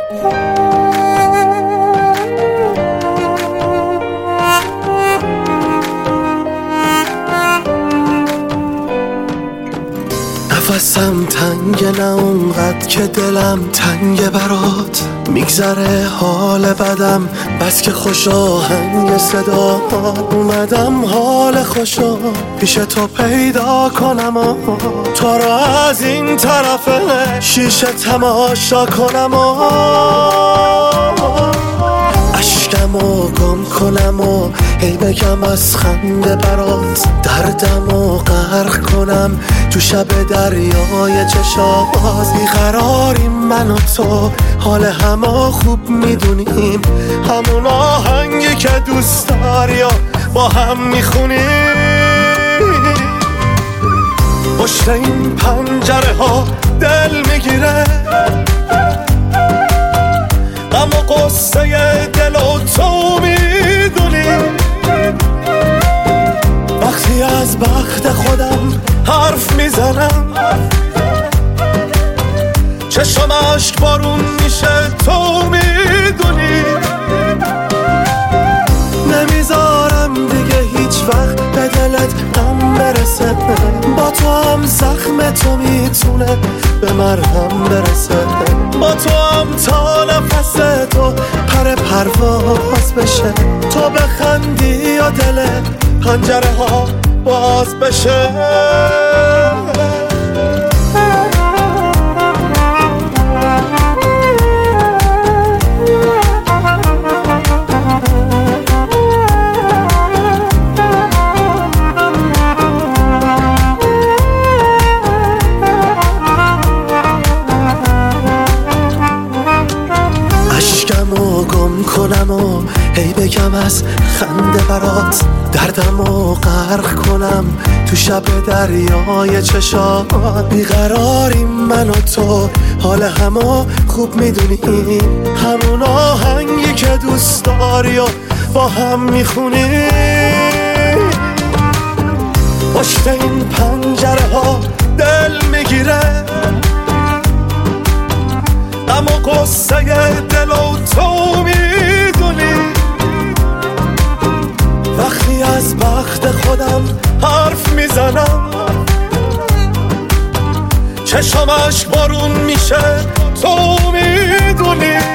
نفسم تنگ، نه اونقدر که دلم تنگ برات. میگذره حال بدم بس که خوش آهنگ صدا. اومدم حال خوشو پیش تو پیدا کنم و تو رو از این طرف شیشه تماشا کنم و اشکمو گم کنم و هی بگم از خنده برات. دردمو غرق کنم تو شب دریای چشات. بیقراریم من و تو، حال همو خوب میدونیم. همون آهنگی که دوست داری و با هم میخونیم. پشت این پنجره ها دل میگیره، غم و قصه دل و تو میدونی. وقتی از بخت خودم حرف میزنم، چشم اشک بارون میشه تو میدونی. نمیذارم دیگه هیچ وقت به دلت غم برسه. با تو هم زخم تو میتونه به مرهم برسه. با تو هم تا نفس تو پر پرواز بشه. تو بخندی و دل پنجره ها باز بشه. اشکمو گم کنم و هی بگم از خنده برات. دردمو غرق کنم تو شب دریای چشات. بیقراریم من و تو، حال همو خوب میدونی. همون آهنگی که دوست داری و با هم میخونی. پشت این پنجره ها دل میگیره، غم و قصه دل و تو میدونی. وقتی از بخت خودم حرف میزنم، چشم اشک بارون میشه تو میدونی.